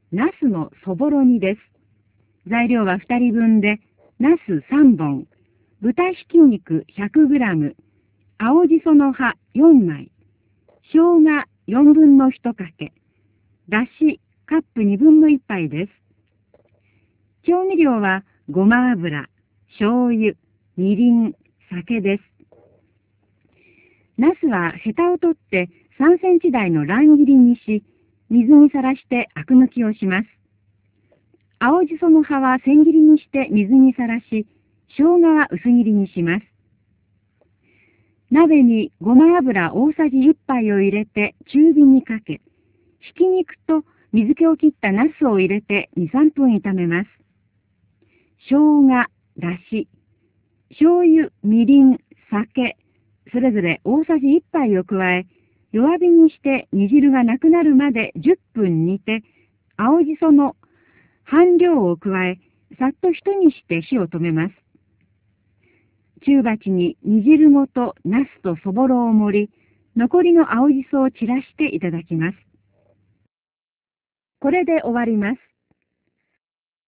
ナスのそぼろ煮です。材料は2人分で、ナス3本、豚ひき肉 100g、青じその葉4枚、生姜4分の1かけ、だしカップ2分の1杯です。調味料はごま油、醤油、みりん、酒です。ナスはヘタを取って3センチ大の乱切りにし、水にさらしてアク抜きをします。青じその葉は千切りにして水にさらし、生姜は薄切りにします。鍋にごま油大さじ1杯を入れて中火にかけ、ひき肉と水気を切ったナスを入れて2、3分炒めます。生姜、だし、醤油、みりん、酒、それぞれ大さじ1杯を加え、弱火にして煮汁がなくなるまで10分煮て、青じその半量を加え、さっと一煮して火を止めます。中鉢に煮汁ごとナスとそぼろを盛り、残りの青じそを散らしていただきます。これで終わります。